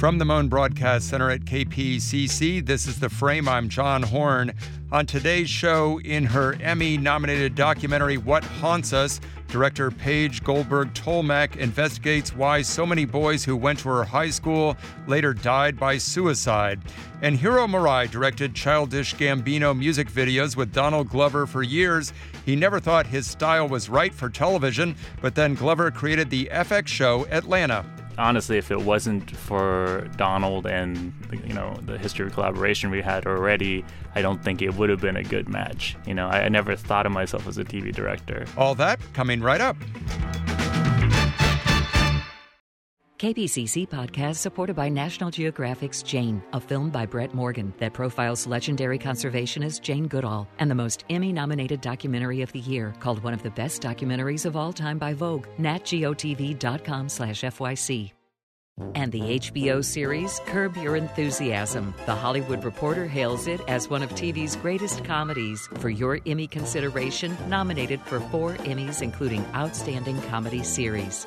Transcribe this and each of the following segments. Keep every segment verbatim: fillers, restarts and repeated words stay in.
From the Moan Broadcast Center at K P C C, this is The Frame. I'm John Horn. On today's show, in her Emmy-nominated documentary, What Haunts Us, director Paige Goldberg-Tolmach investigates why so many boys who went to her high school later died by suicide. And Hiro Murai directed Childish Gambino music videos with Donald Glover for years. He never thought his style was right for television, but then Glover created the F X show Atlanta. Honestly, if it wasn't for Donald and, you know, the history of collaboration we had already, I don't think it would have been a good match. You know, I, I never thought of myself as a T V director. All that coming right up. K P C C podcast supported by National Geographic's Jane, a film by Brett Morgan that profiles legendary conservationist Jane Goodall, and the most Emmy-nominated documentary of the year, called one of the best documentaries of all time by Vogue, natgeotv.com slash FYC. And the H B O series Curb Your Enthusiasm. The Hollywood Reporter hails it as one of T V's greatest comedies. For your Emmy consideration, nominated for four Emmys, including Outstanding Comedy Series.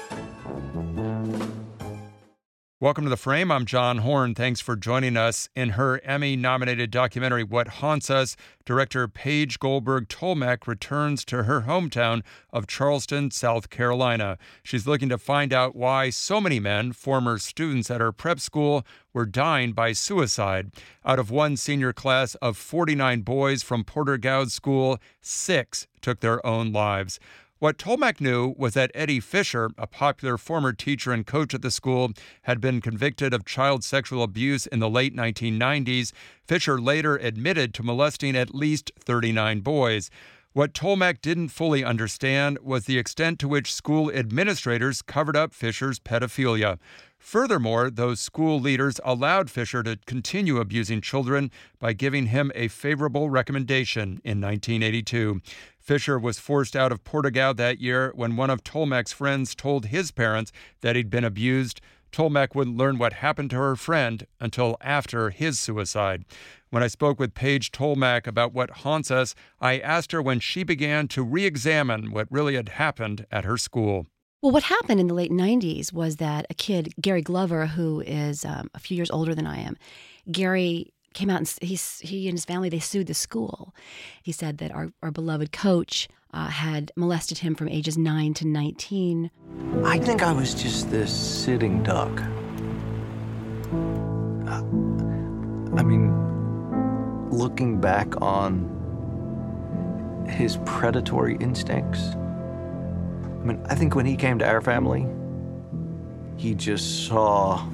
Welcome to The Frame. I'm John Horn. Thanks for joining us. In her Emmy-nominated documentary, What Haunts Us, director Paige Goldberg-Tolmach returns to her hometown of Charleston, South Carolina. She's looking to find out why so many men, former students at her prep school, were dying by suicide. Out of one senior class of forty-nine boys from Porter Gaud School, six took their own lives. What Tolmach knew was that Eddie Fisher, a popular former teacher and coach at the school, had been convicted of child sexual abuse in the late nineteen nineties. Fisher later admitted to molesting at least thirty-nine boys. What Tolmach didn't fully understand was the extent to which school administrators covered up Fisher's pedophilia. Furthermore, those school leaders allowed Fisher to continue abusing children by giving him a favorable recommendation in nineteen eighty-two. Fisher was forced out of Porter Gaud that year when one of Tolmach's friends told his parents that he'd been abused. Tolmach wouldn't learn what happened to her friend until after his suicide. When I spoke with Paige Tolmach about What Haunts Us, I asked her when she began to re-examine what really had happened at her school. Well, what happened in the late nineties was that a kid, Gary Glover, who is um, a few years older than I am, Gary came out and he, he and his family, they sued the school. He said that our, our beloved coach uh, had molested him from ages nine to nineteen. I think I was just this sitting duck. Uh, I mean, looking back on his predatory instincts, I mean, I think when he came to our family, he just saw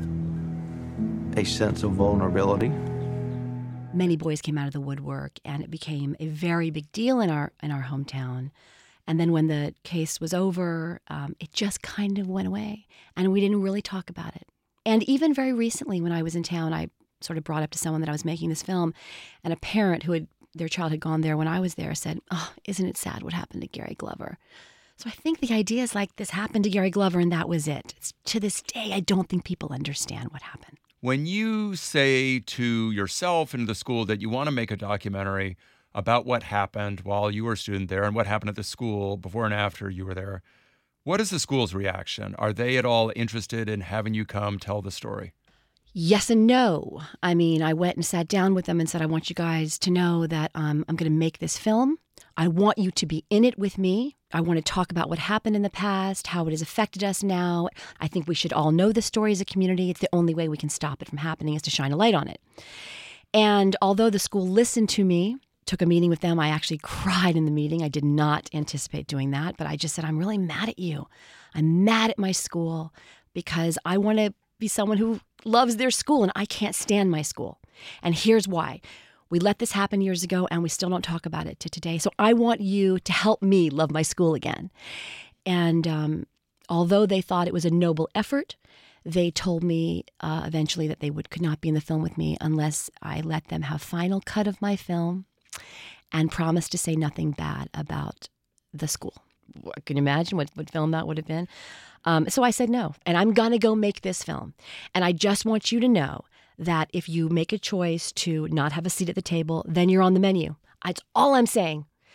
a sense of vulnerability. Many boys came out of the woodwork, and it became a very big deal in our in our hometown. And then when the case was over, um, it just kind of went away, and we didn't really talk about it. And even very recently, when I was in town, I sort of brought up to someone that I was making this film, and a parent who had their child had gone there when I was there said, "Oh, isn't it sad what happened to Gary Glover?" So I think the idea is like this happened to Gary Glover, and that was it. It's, to this day, I don't think people understand what happened. When you say to yourself and the school that you want to make a documentary about what happened while you were a student there and what happened at the school before and after you were there, what is the school's reaction? Are they at all interested in having you come tell the story? Yes and no. I mean, I went and sat down with them and said, I want you guys to know that um, I'm going to make this film. I want you to be in it with me. I want to talk about what happened in the past, how it has affected us now. I think we should all know the story as a community. It's the only way we can stop it from happening is to shine a light on it. And although the school listened to me, took a meeting with them, I actually cried in the meeting. I did not anticipate doing that, but I just said, I'm really mad at you. I'm mad at my school because I want to be someone who loves their school, and I can't stand my school. And here's why. We let this happen years ago, and we still don't talk about it to today. So I want you to help me love my school again. And um, although they thought it was a noble effort, they told me uh, eventually that they would could not be in the film with me unless I let them have final cut of my film and promised to say nothing bad about the school. Can you imagine what, what film that would have been? Um, so I said no, and I'm going to go make this film. And I just want you to know that if you make a choice to not have a seat at the table, then you're on the menu. That's all I'm saying.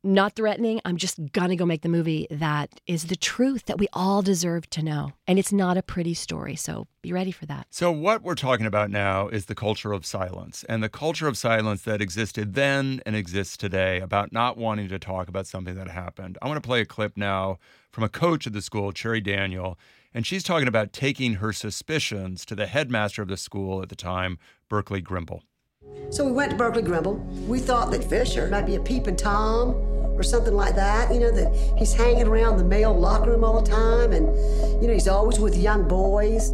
not threatening. I'm just going to go make the movie that is the truth that we all deserve to know. And it's not a pretty story, so be ready for that. So what we're talking about now is the culture of silence, and the culture of silence that existed then and exists today about not wanting to talk about something that happened. I want to play a clip now from a coach of the school, Cherry Daniel, and she's talking about taking her suspicions to the headmaster of the school at the time, Berkeley Grimble. So we went to Berkeley Grimble. We thought that Fisher might be a peeping Tom or something like that, you know, that he's hanging around the male locker room all the time, and, you know, he's always with young boys.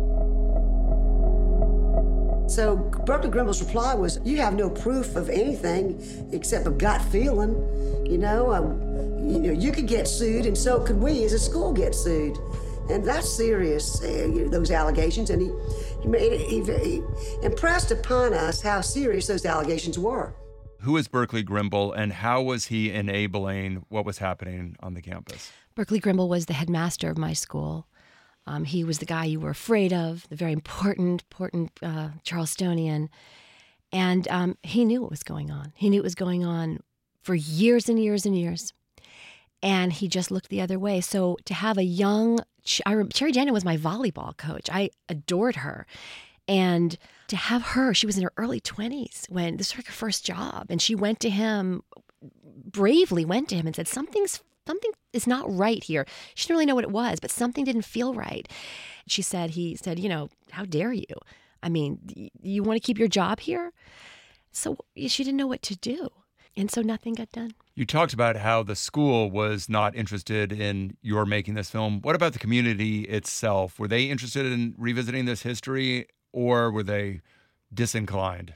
So Berkeley Grimble's reply was, you have no proof of anything except a gut feeling, you know. Um, you know, you could get sued, and so could we as a school get sued. And that's serious, uh, those allegations, and he, he, made it, he, he impressed upon us how serious those allegations were. Who is Berkeley Grimble, and how was he enabling what was happening on the campus? Berkeley Grimble was the headmaster of my school. Um, he was the guy you were afraid of, the very important, important uh, Charlestonian. And um, he knew what was going on. He knew what was going on for years and years and years. And he just looked the other way. So to have a young, I remember, Cherry Daniel was my volleyball coach. I adored her. And to have her, she was in her early twenties when this was her first job. And she went to him, bravely went to him and said, something's, something is not right here. She didn't really know what it was, but something didn't feel right. She said, he said, you know, how dare you? I mean, you want to keep your job here? So she didn't know what to do. And so nothing got done. You talked about how the school was not interested in your making this film. What about the community itself? Were they interested in revisiting this history, or were they disinclined?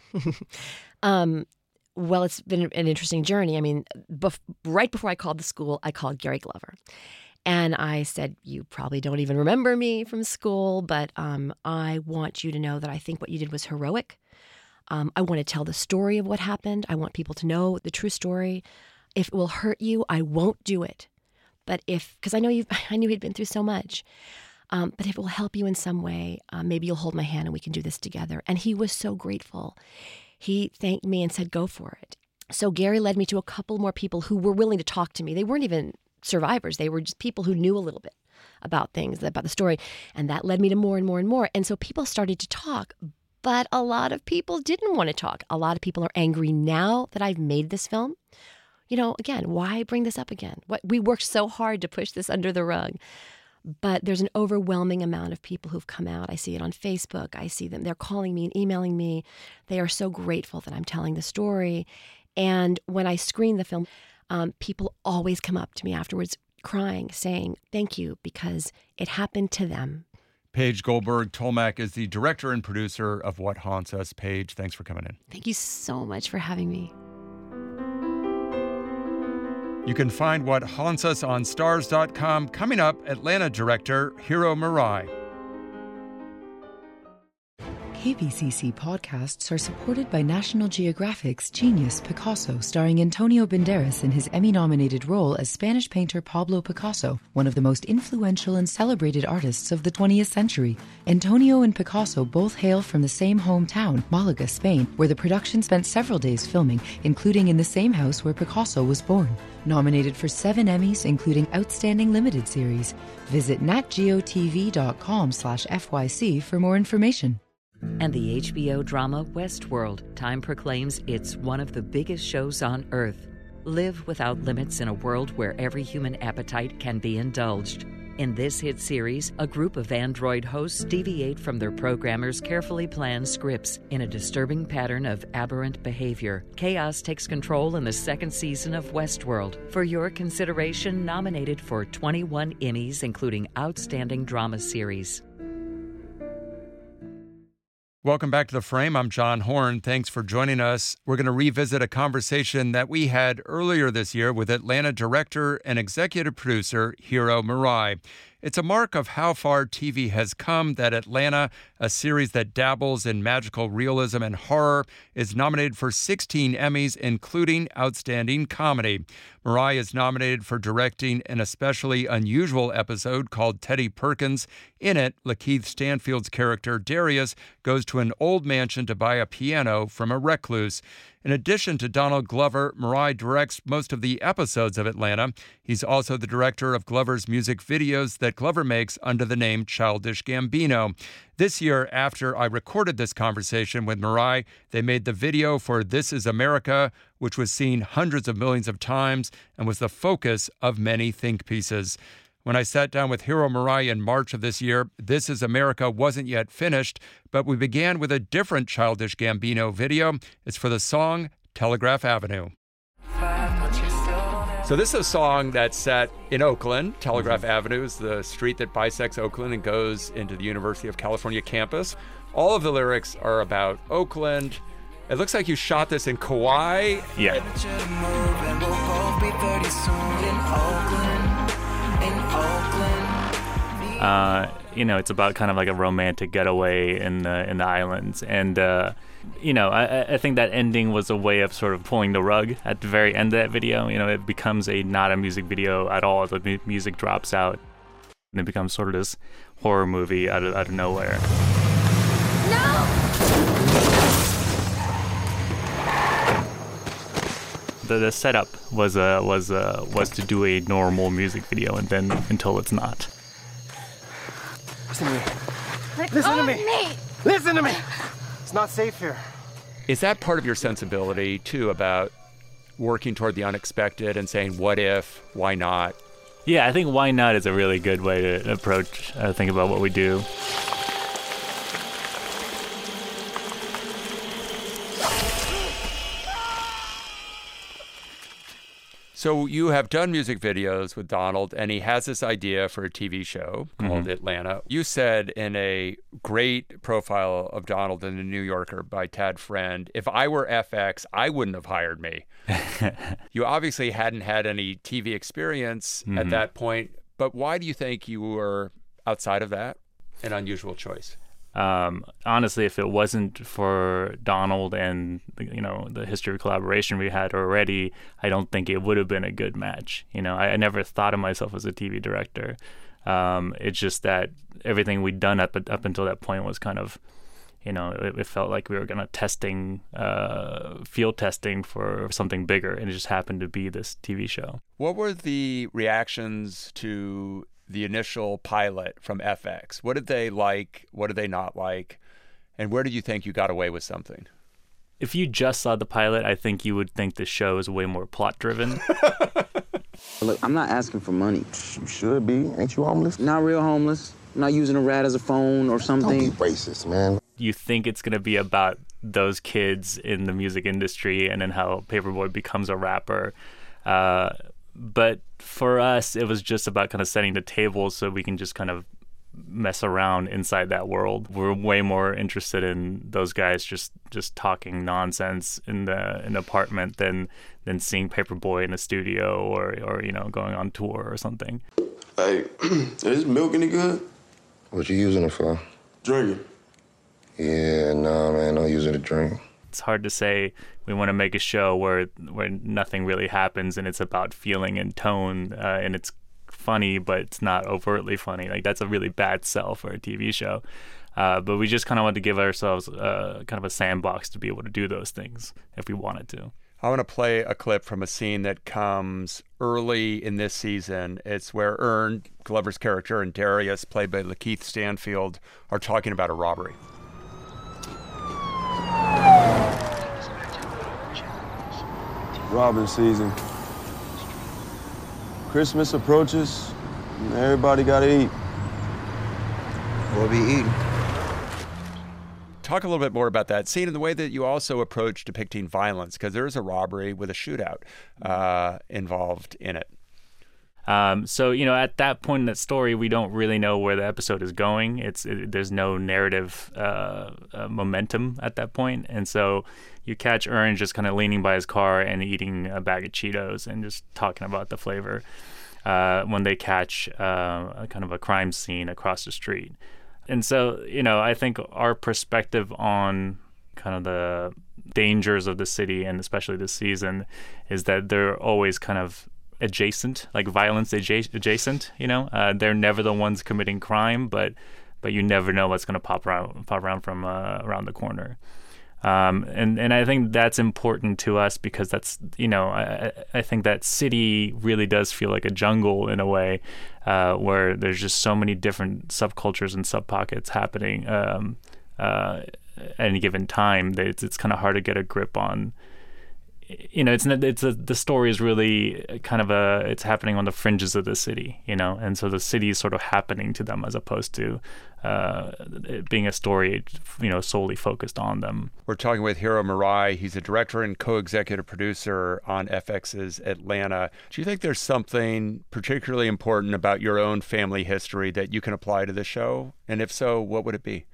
um, well, it's been an interesting journey. I mean, bef- right before I called the school, I called Gary Glover. And I said, you probably don't even remember me from school, but um, I want you to know that I think what you did was heroic. Um, I want to tell the story of what happened. I want people to know the true story. If it will hurt you, I won't do it. But if, because I know you, I knew he'd been through so much. Um, but if it will help you in some way, uh, maybe you'll hold my hand and we can do this together. And he was so grateful. He thanked me and said, go for it. So Gary led me to a couple more people who were willing to talk to me. They weren't even survivors. They were just people who knew a little bit about things, about the story. And that led me to more and more and more. And so people started to talk. But a lot of people didn't want to talk. A lot of people are angry now that I've made this film. You know, again, why bring this up again? What, we worked so hard to push this under the rug. But there's an overwhelming amount of people who've come out. I see it on Facebook. I see them. They're calling me and emailing me. They are so grateful that I'm telling the story. And when I screen the film, um, people always come up to me afterwards crying, saying, thank you, because it happened to them. Paige Goldberg-Tolmach is the director and producer of What Haunts Us. Paige, thanks for coming in. Thank you so much for having me. You can find What Haunts Us on stars dot com. Coming up, Atlanta director Hiro Murai. K B C C podcasts are supported by National Geographic's Genius Picasso, starring Antonio Banderas in his Emmy-nominated role as Spanish painter Pablo Picasso, one of the most influential and celebrated artists of the twentieth century. Antonio and Picasso both hail from the same hometown, Malaga, Spain, where the production spent several days filming, including in the same house where Picasso was born. Nominated for seven Emmys, including Outstanding Limited Series. Visit natgeotv.com slash FYC for more information. And the H B O drama Westworld. Time proclaims it's one of the biggest shows on Earth. Live without limits in a world where every human appetite can be indulged. In this hit series, a group of android hosts deviate from their programmers' carefully planned scripts in a disturbing pattern of aberrant behavior. Chaos takes control in the second season of Westworld. For your consideration, nominated for twenty-one Emmys, including Outstanding Drama Series. Welcome back to The Frame. I'm John Horn. Thanks for joining us. We're going to revisit a conversation that we had earlier this year with Atlanta director and executive producer Hiro Murai. It's a mark of how far T V has come that Atlanta, a series that dabbles in magical realism and horror, is nominated for sixteen Emmys, including Outstanding Comedy. Murai is nominated for directing an especially unusual episode called Teddy Perkins. In it, Lakeith Stanfield's character, Darius, goes to an old mansion to buy a piano from a recluse. In addition to Donald Glover, Marai directs most of the episodes of Atlanta. He's also the director of Glover's music videos that Glover makes under the name Childish Gambino. This year, after I recorded this conversation with Marai, they made the video for This Is America, which was seen hundreds of millions of times and was the focus of many think pieces. When I sat down with Hiro Murai in March of this year, This Is America wasn't yet finished, but we began with a different Childish Gambino video. It's for the song Telegraph Avenue. So this is a song that's set in Oakland. Telegraph mm-hmm. Avenue is the street that bisects Oakland and goes into the University of California campus. All of the lyrics are about Oakland. It looks like you shot this in Kauai. Yeah. Uh, you know, it's about kind of like a romantic getaway in the in the islands, and uh, you know, I, I think that ending was a way of sort of pulling the rug at the very end of that video. You know, it becomes a not a music video at all. The mu- music drops out, and it becomes sort of this horror movie out of out of nowhere. No. The, the setup was uh, was uh, was to do a normal music video, and then until it's not. Listen to me. Listen to me. me. Listen to me. It's not safe here. Is that part of your sensibility, too, about working toward the unexpected and saying, what if, why not? Yeah, I think why not is a really good way to approach, uh, think about what we do. So you have done music videos with Donald, and he has this idea for a T V show called mm-hmm. Atlanta. You said in a great profile of Donald in The New Yorker by Tad Friend, if I were F X, I wouldn't have hired me. You obviously hadn't had any T V experience mm-hmm. at that point, but why do you think you were, outside of that, an unusual choice? Um, honestly, if it wasn't for Donald and, you know, the history of collaboration we had already, I don't think it would have been a good match. You know, I, I never thought of myself as a T V director. Um, it's just that everything we'd done up up until that point was kind of, you know, it, it felt like we were kind of testing, uh, field testing for something bigger, and it just happened to be this T V show. What were the reactions to the initial pilot from F X? What did they like? What did they not like? And where did you think you got away with something? If you just saw the pilot, I think you would think the show is way more plot-driven. Look, I'm not asking for money. You should be. Ain't you homeless? Not real homeless. I'm not using a rat as a phone or something. Don't be racist, man. You think it's going to be about those kids in the music industry and then how Paperboy becomes a rapper. Uh, But for us, it was just about kind of setting the table so we can just kind of mess around inside that world. We're way more interested in those guys just, just talking nonsense in the in the apartment than than seeing Paperboy in a studio or, or you know, going on tour or something. Hey, is this milk any good? What you using it for? Drinking. Yeah, nah, man, don't use it to drink. It's hard to say we want to make a show where where nothing really happens and it's about feeling and tone uh, and it's funny, but it's not overtly funny. Like, that's a really bad sell for a T V show. Uh, but we just kind of wanted to give ourselves uh, kind of a sandbox to be able to do those things if we wanted to. I want to play a clip from a scene that comes early in this season. It's where Ern, Glover's character, and Darius, played by Lakeith Stanfield, are talking about a robbery. Robbing season. Christmas approaches, and everybody gotta eat. We'll be eating. Talk a little bit more about that scene and the way that you also approach depicting violence, because there is a robbery with a shootout uh, involved in it. Um, so, you know, at that point in the story, we don't really know where the episode is going. It's it, there's no narrative uh, uh, momentum at that point. And so you catch Ern just kind of leaning by his car and eating a bag of Cheetos and just talking about the flavor uh, when they catch uh, a kind of a crime scene across the street. And so, you know, I think our perspective on kind of the dangers of the city, and especially this season, is that they're always kind of adjacent, like violence adjacent, you know. Uh, they're never the ones committing crime, but but you never know what's going to pop around pop around from uh, around the corner. Um, and, and I think that's important to us because that's, you know, I, I think that city really does feel like a jungle in a way, uh, where there's just so many different subcultures and sub-pockets happening um, uh, at any given time that it's, it's kind of hard to get a grip on. You know, it's it's a, the story is really kind of a, it's happening on the fringes of the city, you know, and so the city is sort of happening to them as opposed to uh, it being a story, you know, solely focused on them. We're talking with Hiro Murai. He's a director and co-executive producer on F X's Atlanta. Do you think there's something particularly important about your own family history that you can apply to the show? And if so, what would it be?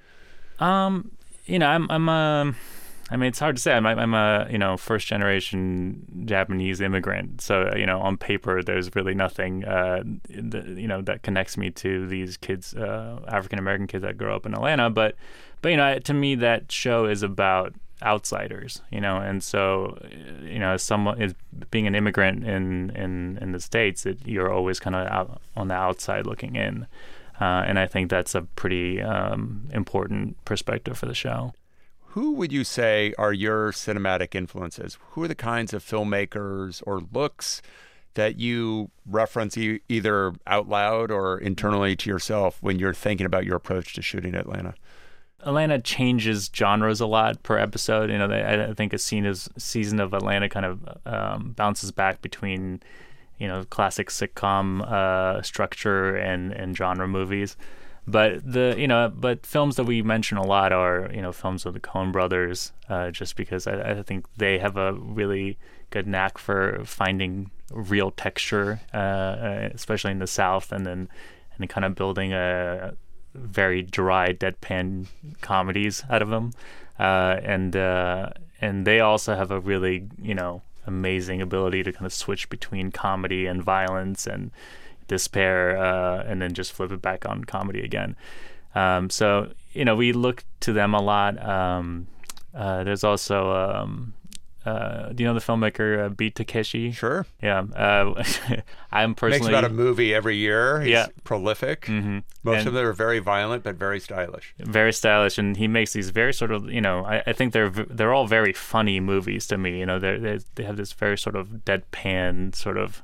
Um, you know, I'm, I'm, um, I mean, it's hard to say. I'm, I'm a, you know, first generation Japanese immigrant. So, you know, on paper, there's really nothing, uh, that, you know, that connects me to these kids, uh, African-American kids that grow up in Atlanta. But, but, you know, to me, that show is about outsiders, you know, and so, you know, as someone is being an immigrant in, in, in the States, it, you're always kind of out on the outside looking in. Uh, and I think that's a pretty um, important perspective for the show. Who would you say are your cinematic influences? Who are the kinds of filmmakers or looks that you reference e- either out loud or internally to yourself when you're thinking about your approach to shooting Atlanta? Atlanta changes genres a lot per episode. You know, they, I think a scene is, season of Atlanta kind of um, bounces back between, you know, classic sitcom uh, structure and, and genre movies. But the you know, but films that we mention a lot are, you know, films of the Coen brothers, uh, just because I, I think they have a really good knack for finding real texture, uh, especially in the South, and then and then kind of building a very dry, deadpan comedies out of them, uh, and uh, and they also have a really, you know, amazing ability to kind of switch between comedy and violence and despair, uh, and then just flip it back on comedy again. Um, so, you know, we look to them a lot. Um, uh, there's also, um, uh, do you know the filmmaker uh, Beat Takeshi? Sure. Yeah. Uh, I'm personally... Makes about a movie every year. He's yeah. prolific. Mm-hmm. Most and of them are very violent, but very stylish. Very stylish, and he makes these very sort of, you know, I, I think they're they're all very funny movies to me. You know, they they have this very sort of deadpan sort of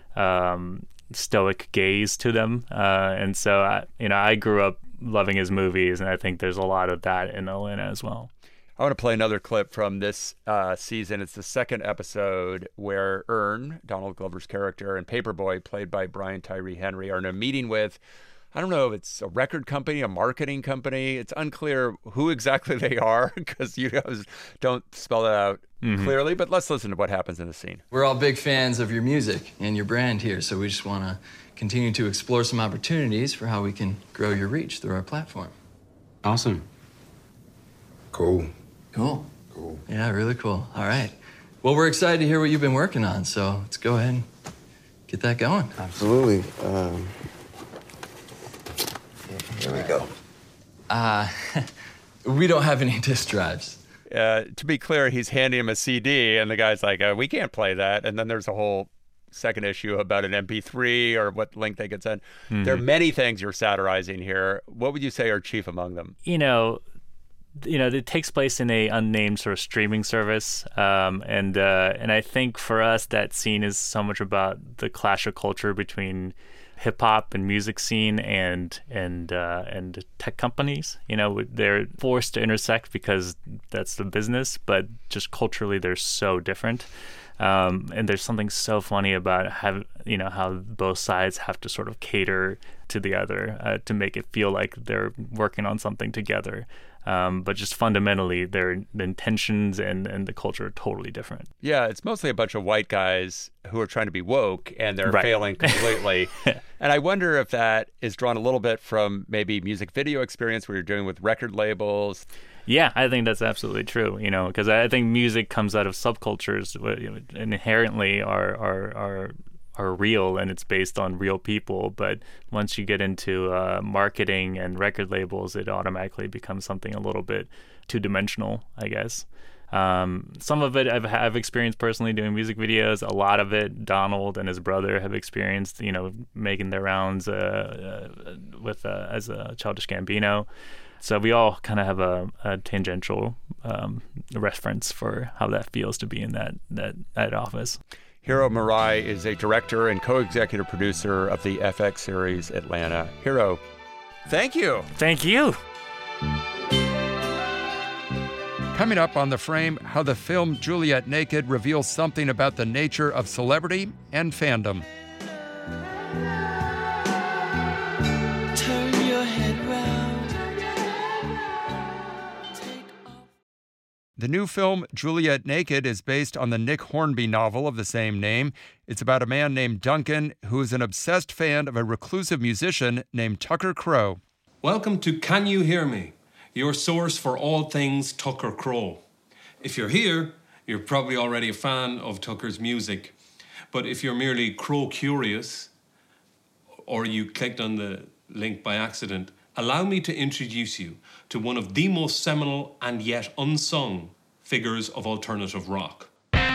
um, stoic gaze to them, uh, and so I, you know, I grew up loving his movies, and I think there's a lot of that in Atlanta as well. I want to play another clip from this uh, season. It's the second episode where Earn, Donald Glover's character, and Paperboy, played by Brian Tyree Henry, are in a meeting with, I don't know if it's a record company, a marketing company. It's unclear who exactly they are because you guys don't spell it out mm-hmm. clearly, but let's listen to what happens in the scene. We're all big fans of your music and your brand here, so we just want to continue to explore some opportunities for how we can grow your reach through our platform. Awesome. Cool. Cool. Cool. Yeah, really cool. All right. Well, we're excited to hear what you've been working on, so let's go ahead and get that going. Absolutely. Um, here we go. Uh, we don't have any disk drives. Uh, to be clear, he's handing him a C D, and the guy's like, uh, we can't play that. And then there's a whole second issue about an M P three or what link they could send. Mm-hmm. There are many things you're satirizing here. What would you say are chief among them? You know, you know, it takes place in a unnamed sort of streaming service, um, and uh, and I think for us that scene is so much about the clash of culture between hip hop and music scene and and uh, and tech companies. You know, they're forced to intersect because that's the business, but just culturally they're so different. Um, and there's something so funny about how, you know, how both sides have to sort of cater to the other uh, to make it feel like they're working on something together. Um, but just fundamentally, their the intentions and, and the culture are totally different. Yeah, it's mostly a bunch of white guys who are trying to be woke, and they're right. failing completely. And I wonder if that is drawn a little bit from maybe music video experience where you're dealing with record labels. Yeah, I think that's absolutely true, you know, because I think music comes out of subcultures and inherently are, are, are, are real, and it's based on real people. But once you get into uh, marketing and record labels, it automatically becomes something a little bit two-dimensional, I guess. Um, some of it I've, I've experienced personally doing music videos. A lot of it Donald and his brother have experienced, you know, making their rounds uh, uh, with uh, as a Childish Gambino. So we all kind of have a, a tangential um, reference for how that feels to be in that that, that office. Hiro Murai is a director and co-executive producer of the F X series Atlanta. Hiro, thank you. Thank you. Coming up on The Frame, how the film Juliet Naked reveals something about the nature of celebrity and fandom. Turn your head round. The new film Juliet Naked is based on the Nick Hornby novel of the same name. It's about a man named Duncan who is an obsessed fan of a reclusive musician named Tucker Crowe. Welcome to Can You Hear Me? Your source for all things Tucker Crowe. If you're here, you're probably already a fan of Tucker's music. But if you're merely Crowe curious, or you clicked on the link by accident, allow me to introduce you to one of the most seminal and yet unsung figures of alternative rock.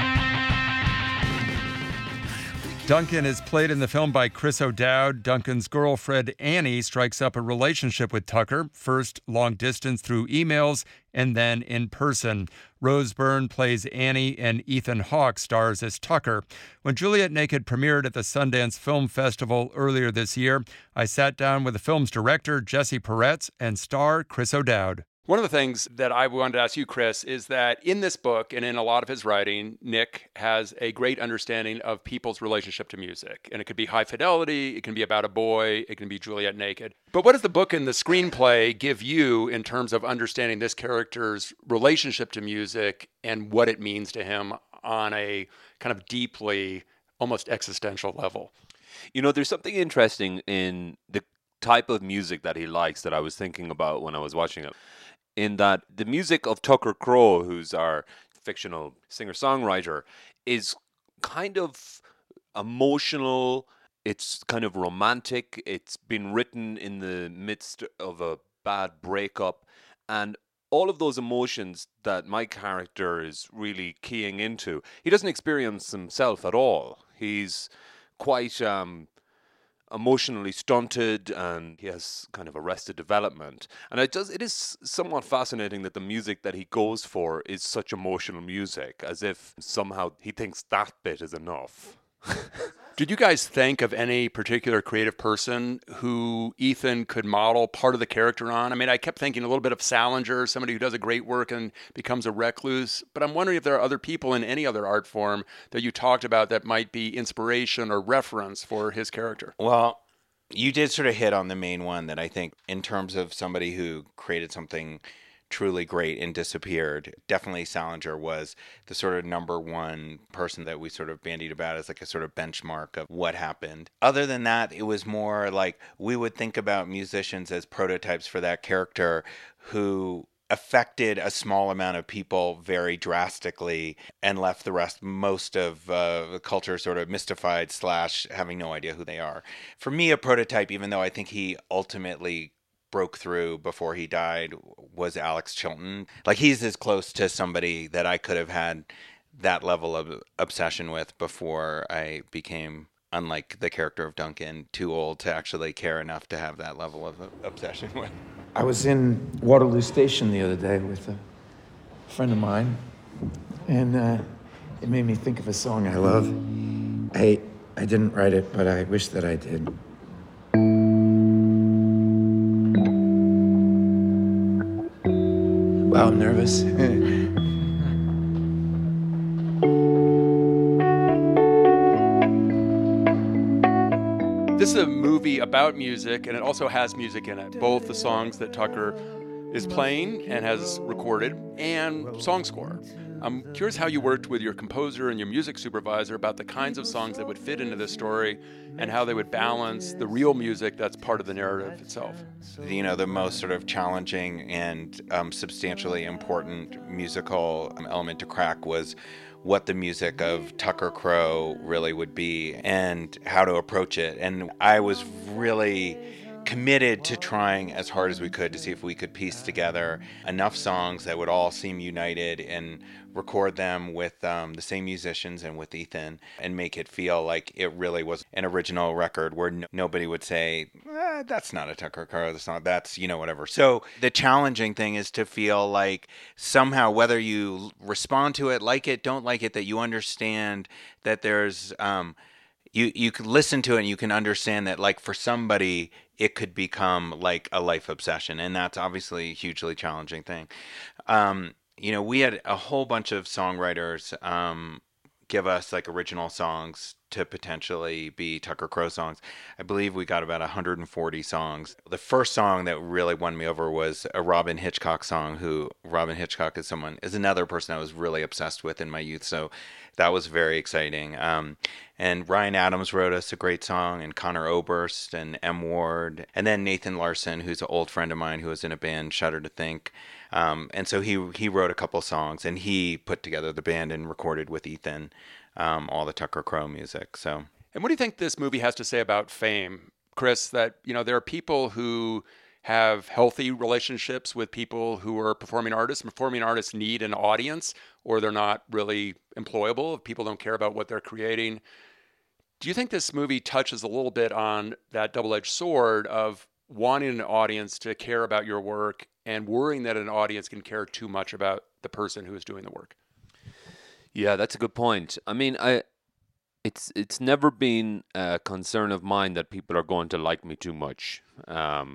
Duncan is played in the film by Chris O'Dowd. Duncan's girlfriend, Annie, strikes up a relationship with Tucker, first long distance through emails and then in person. Rose Byrne plays Annie and Ethan Hawke stars as Tucker. When Juliet Naked premiered at the Sundance Film Festival earlier this year, I sat down with the film's director, Jesse Peretz, and star Chris O'Dowd. One of the things that I wanted to ask you, Chris, is that in this book and in a lot of his writing, Nick has a great understanding of people's relationship to music. And it could be High Fidelity, it can be About a Boy, it can be Juliet Naked. But what does the book and the screenplay give you in terms of understanding this character's relationship to music and what it means to him on a kind of deeply, almost existential level? You know, there's something interesting in the type of music that he likes that I was thinking about when I was watching it. In that the music of Tucker Crowe, who's our fictional singer-songwriter, is kind of emotional, it's kind of romantic, it's been written in the midst of a bad breakup, and all of those emotions that my character is really keying into, he doesn't experience himself at all. He's quite um, emotionally stunted, and he has kind of arrested development. And it does it is somewhat fascinating that the music that he goes for is such emotional music, as if somehow he thinks that bit is enough. Did you guys think of any particular creative person who Ethan could model part of the character on? I mean, I kept thinking a little bit of Salinger, somebody who does a great work and becomes a recluse. But I'm wondering if there are other people in any other art form that you talked about that might be inspiration or reference for his character. Well, you did sort of hit on the main one that I think in terms of somebody who created something truly great and disappeared. Definitely Salinger was the sort of number one person that we sort of bandied about as like a sort of benchmark of what happened. Other than that, it was more like we would think about musicians as prototypes for that character who affected a small amount of people very drastically and left the rest, most of uh, the culture sort of mystified slash having no idea who they are. For me, a prototype, even though I think he ultimately broke through before he died, was Alex Chilton. Like, he's as close to somebody that I could have had that level of obsession with before I became, unlike the character of Duncan, too old to actually care enough to have that level of obsession with. I was in Waterloo Station the other day with a friend of mine, and uh, it made me think of a song I love. I I didn't write it, but I wish that I did. Wow, I'm nervous. This is a movie about music, and it also has music in it. Both the songs that Tucker is playing and has recorded, and song score. I'm curious how you worked with your composer and your music supervisor about the kinds of songs that would fit into this story and how they would balance the real music that's part of the narrative itself. You know, the most sort of challenging and um, substantially important musical element to crack was what the music of Tucker Crowe really would be and how to approach it. And I was really committed to trying as hard as we could to see if we could piece together enough songs that would all seem united and record them with um, the same musicians and with Ethan and make it feel like it really was an original record where no- nobody would say, eh, that's not a Tucker Carlson song, that's, you know, whatever. So the challenging thing is to feel like somehow, whether you respond to it, like it, don't like it, that you understand that there's, um, you, you can listen to it and you can understand that, like, for somebody, it could become like a life obsession. And that's obviously a hugely challenging thing. Um, You know, we had a whole bunch of songwriters um, give us like original songs to potentially be Tucker Crow songs. I believe we got about one hundred forty songs. The first song that really won me over was a Robin Hitchcock song, who Robin Hitchcock is someone, is another person I was really obsessed with in my youth. So that was very exciting. Um, and Ryan Adams wrote us a great song, and Connor Oberst and M. Ward. And then Nathan Larson, who's an old friend of mine who was in a band, Shudder to Think. Um, and so he he wrote a couple songs, and he put together the band and recorded with Ethan um, all the Tucker Crow music. So, and what do you think this movie has to say about fame, Chris? That, you know, there are people who have healthy relationships with people who are performing artists. Performing artists need an audience, or they're not really employable if people don't care about what they're creating. Do you think this movie touches a little bit on that double-edged sword of wanting an audience to care about your work and worrying that an audience can care too much about the person who is doing the work? Yeah, that's a good point. I mean, I it's it's never been a concern of mine that people are going to like me too much. Um,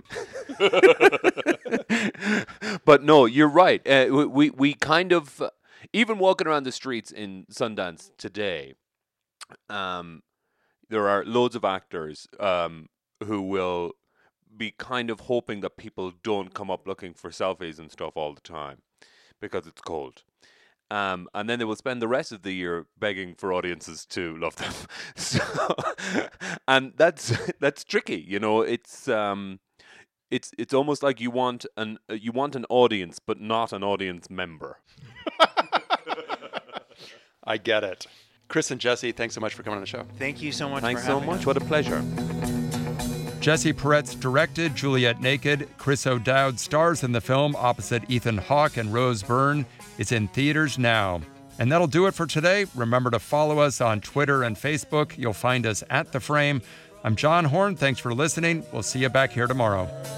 but no, you're right. Uh, we, we we kind of, uh, even walking around the streets in Sundance today, um, there are loads of actors um, who will be kind of hoping that people don't come up looking for selfies and stuff all the time because it's cold. Um, and then they will spend the rest of the year begging for audiences to love them. So, and that's that's tricky, you know. It's um, it's it's almost like you want an you want an audience, but not an audience member. I get it. Chris and Jesse, thanks so much for coming on the show. Thank you so much. Thanks for so having much. us. What a pleasure. Jesse Peretz directed Juliet Naked. Chris O'Dowd stars in the film opposite Ethan Hawke and Rose Byrne. It's in theaters now. And that'll do it for today. Remember to follow us on Twitter and Facebook. You'll find us at The Frame. I'm John Horn. Thanks for listening. We'll see you back here tomorrow.